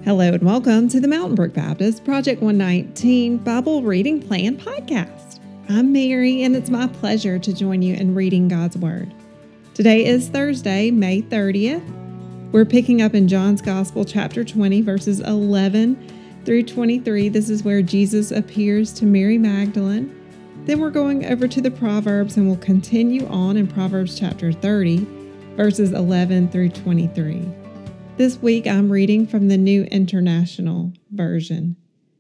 Hello and welcome to the Mountain Brook Baptist Project 119 Bible Reading Plan Podcast. I'm Mary, and it's my pleasure to join you in reading God's Word. Today is Thursday, May 30th. We're picking up in John's Gospel, chapter 20, verses 11 through 23. This is where Jesus appears to Mary Magdalene. Then we're going over to the Proverbs, and we'll continue on in Proverbs chapter 30, verses 11 through 23. This week, I'm reading from the New International Version.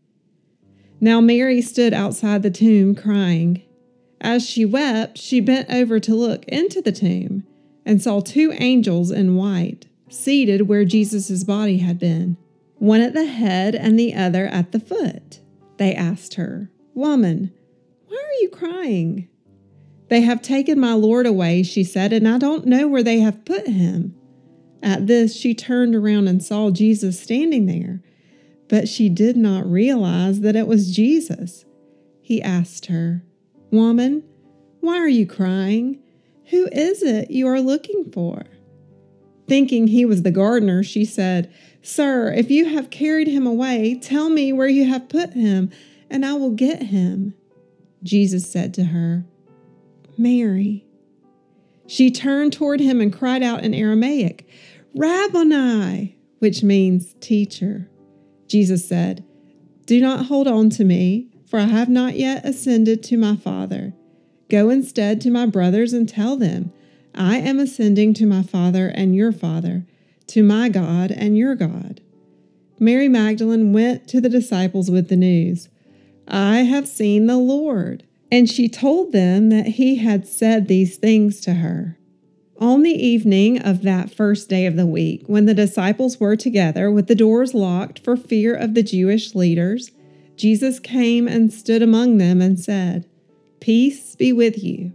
Now Mary stood outside the tomb crying. As she wept, she bent over to look into the tomb and saw two angels in white, seated where Jesus' body had been, one at the head and the other at the foot. They asked her, "Woman, why are you crying?" "They have taken my Lord away," she said, "and I don't know where they have put him." At this, she turned around and saw Jesus standing there, but she did not realize that it was Jesus. He asked her, "Woman, why are you crying? Who is it you are looking for?" Thinking he was the gardener, she said, "Sir, if you have carried him away, tell me where you have put him, and I will get him." Jesus said to her, "Mary." She turned toward him and cried out in Aramaic, "Rabboni," which means teacher. Jesus said, "Do not hold on to me, for I have not yet ascended to my Father. Go instead to my brothers and tell them, I am ascending to my Father and your Father, to my God and your God." Mary Magdalene went to the disciples with the news, "I have seen the Lord." And she told them that he had said these things to her. On the evening of that first day of the week, when the disciples were together with the doors locked for fear of the Jewish leaders, Jesus came and stood among them and said, "Peace be with you."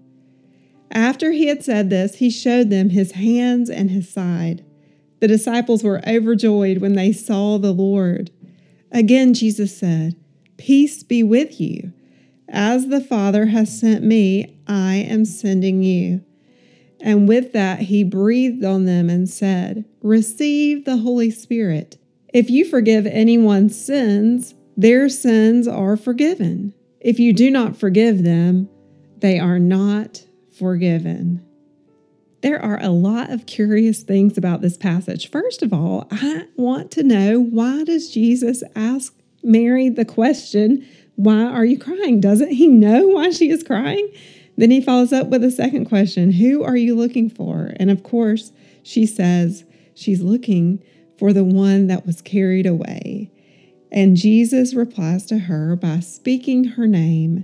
After he had said this, he showed them his hands and his side. The disciples were overjoyed when they saw the Lord. Again, Jesus said, "Peace be with you. As the Father has sent me, I am sending you." And with that, he breathed on them and said, "Receive the Holy Spirit. If you forgive anyone's sins, their sins are forgiven. If you do not forgive them, they are not forgiven." There are a lot of curious things about this passage. First of all, I want to know, why does Jesus ask Mary the question, "Why are you crying?" Doesn't he know why she is crying? Then he follows up with a second question, "Who are you looking for?" And of course, she says she's looking for the one that was carried away. And Jesus replies to her by speaking her name,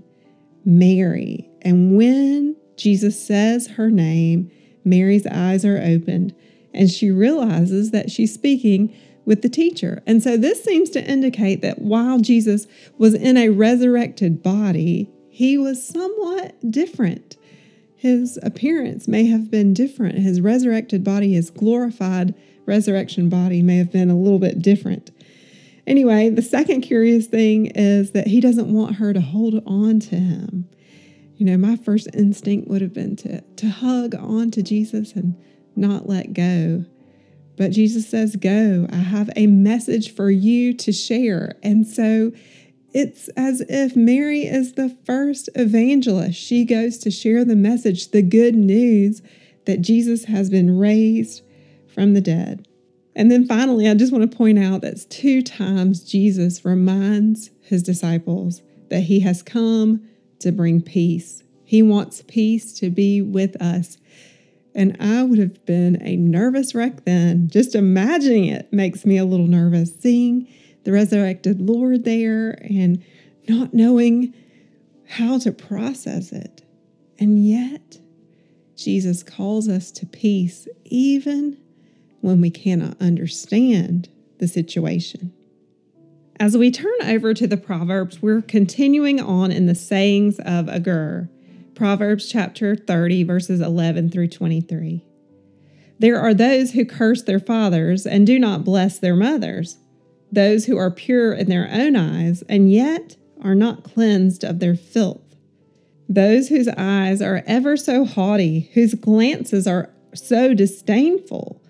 Mary. And when Jesus says her name, Mary's eyes are opened, and she realizes that she's speaking with the teacher. And so this seems to indicate that while Jesus was in a resurrected body, he was somewhat different. His appearance may have been different. His resurrected body, his glorified resurrection body, may have been a little bit different. Anyway, the second curious thing is that he doesn't want her to hold on to him. You know, my first instinct would have been to hug on to Jesus and not let go. But Jesus says, "Go. I have a message for you to share." And so it's as if Mary is the first evangelist. She goes to share the message, the good news that Jesus has been raised from the dead. And then finally, I just want to point out that 2 times Jesus reminds his disciples that he has come to bring peace. He wants peace to be with us. And I would have been a nervous wreck then. Just imagining it makes me a little nervous, seeing the resurrected Lord there and not knowing how to process it. And yet, Jesus calls us to peace even when we cannot understand the situation. As we turn over to the Proverbs, we're continuing on in the sayings of Agur. Proverbs chapter 30, verses 11 through 23. There are those who curse their fathers and do not bless their mothers, those who are pure in their own eyes and yet are not cleansed of their filth, those whose eyes are ever so haughty, whose glances are so disdainful,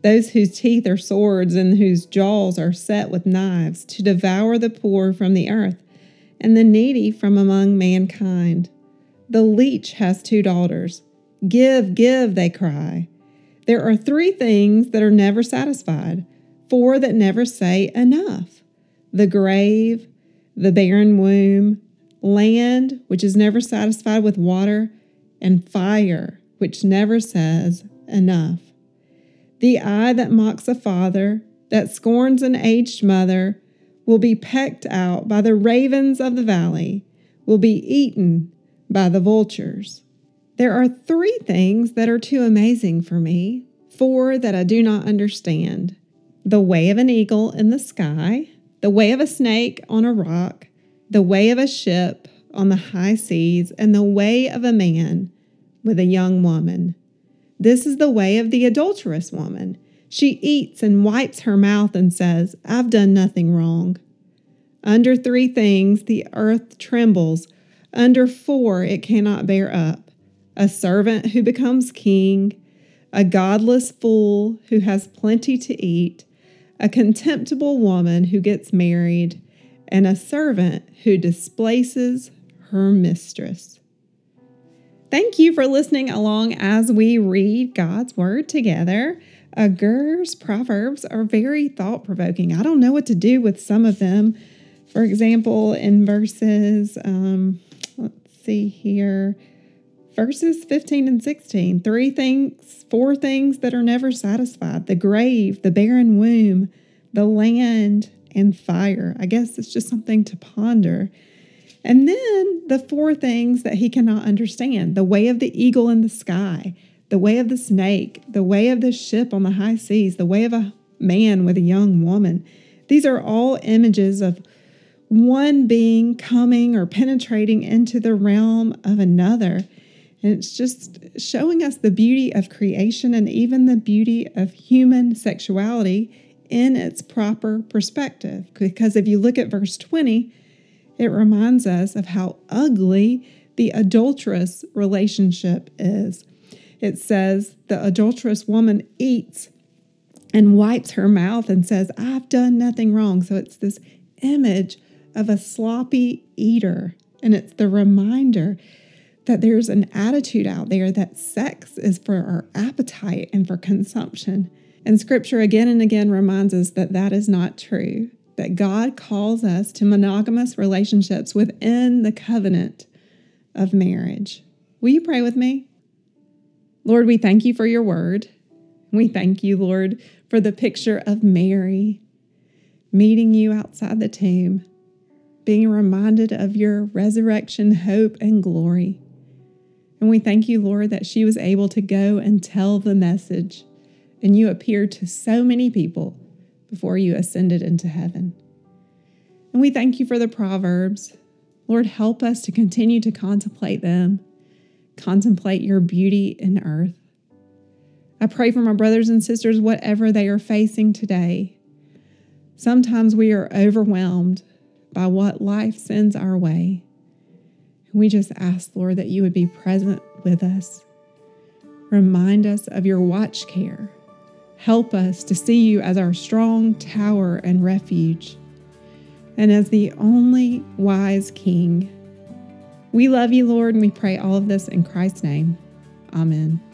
those whose teeth are swords and whose jaws are set with knives, to devour the poor from the earth and the needy from among mankind. The leech has 2 daughters. Give, give, they cry. There are 3 things that are never satisfied, 4 that never say enough: the grave, the barren womb, land, which is never satisfied with water, and fire, which never says enough. The eye that mocks a father, that scorns an aged mother, will be pecked out by the ravens of the valley, will be eaten by the vultures. There are 3 things that are too amazing for me, 4 that I do not understand: the way of an eagle in the sky, the way of a snake on a rock, the way of a ship on the high seas, and the way of a man with a young woman. This is the way of the adulterous woman. She eats and wipes her mouth and says, I've done nothing wrong. Under 3 things the earth trembles. Under 4 it cannot bear up: a servant who becomes king, a godless fool who has plenty to eat, a contemptible woman who gets married, and a servant who displaces her mistress. Thank you for listening along as we read God's Word together. Agur's Proverbs are very thought-provoking. I don't know what to do with some of them. For example, in verses, verses 15 and 16, 4 things that are never satisfied: the grave, the barren womb, the land, and fire. I guess it's just something to ponder. And then the 4 things that he cannot understand: the way of the eagle in the sky, the way of the snake, the way of the ship on the high seas, the way of a man with a young woman. These are all images of one being coming or penetrating into the realm of another. And it's just showing us the beauty of creation and even the beauty of human sexuality in its proper perspective. Because if you look at verse 20, it reminds us of how ugly the adulterous relationship is. It says the adulterous woman eats and wipes her mouth and says, I've done nothing wrong. So it's this image of a sloppy eater. And it's the reminder that there's an attitude out there that sex is for our appetite and for consumption. And Scripture again and again reminds us that that is not true, that God calls us to monogamous relationships within the covenant of marriage. Will you pray with me? Lord, we thank you for your word. We thank you, Lord, for the picture of Mary meeting you outside the tomb, being reminded of your resurrection, hope, and glory. And we thank you, Lord, that she was able to go and tell the message, and you appeared to so many people before you ascended into heaven. And we thank you for the Proverbs. Lord, help us to continue to contemplate them, contemplate your beauty in earth. I pray for my brothers and sisters, whatever they are facing today. Sometimes we are overwhelmed by what life sends our way. And we just ask, Lord, that you would be present with us. Remind us of your watch care. Help us to see you as our strong tower and refuge, and as the only wise King. We love you, Lord, and we pray all of this in Christ's name. Amen.